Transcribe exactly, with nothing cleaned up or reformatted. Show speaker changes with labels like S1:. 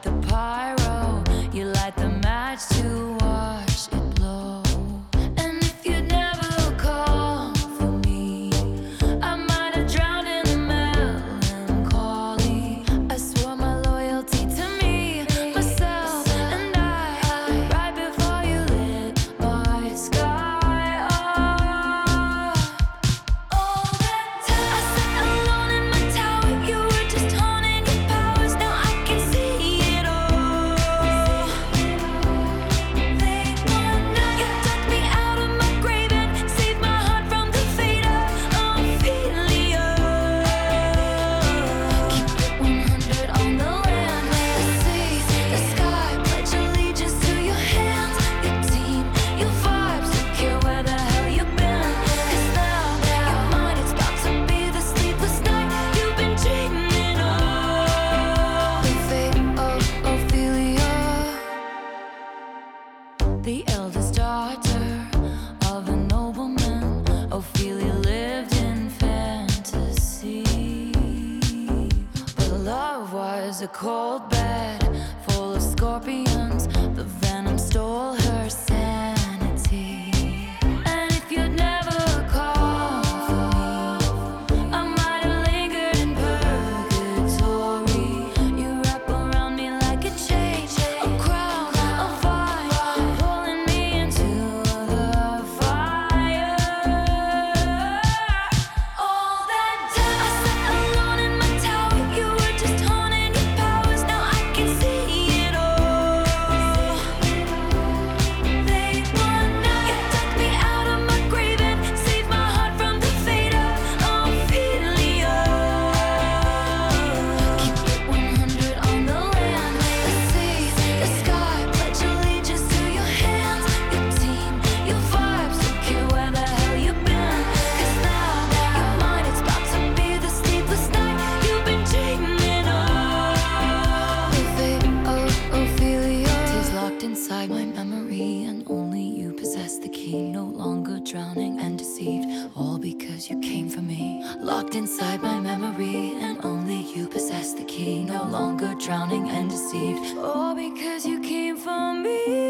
S1: like the pyro, you light the match to watch it blow. And if you'd never call for me, I might have drowned in the melancholy. I swore my loyalty to me, myself, and I, right before you lit my sky up. All that time I sat alone in my tower, you were just honing your powers. Now I can see it all. They wanna, you dug me out of my grave and saved my heart from the fate of Ophelia. Keep it one hundred on the land, the sea, the sky. Pledge allegiance to your hands, your team, your vibes. Don't care where the hell you've been, 'cause now your mind, it's about to be the sleepless night you've been dreaming of. The fate of Ophelia, the eldest daughter of a nobleman. Ophelia lived in fantasy, but love was a cold bed full of scorpions. The venom stole her sanity. And if you'd never called for me, I might have lingered in purgatory. You wrap around me like a chain, a crown, a vine, pulling me into the fire. All that time I sat alone in my tower, you were just honing your powers. Now I can see it all. They wanna, you dug me out of my grave and saved my heart from the fate of Ophelia. Keep it one hundred on the land, the sea, the sky. Pledge allegiance to your hands, your team, your vibes. Don't care where the hell you've been, 'cause now your mind, it's about to be the sleepless night you've been dreaming of. The fate of Ophelia is locked inside my memory, and only you possess the key. No longer drowning and deceived, all because you came for me. Locked inside my memory, and only you possess the key. No longer drowning and deceived, all because you came for me.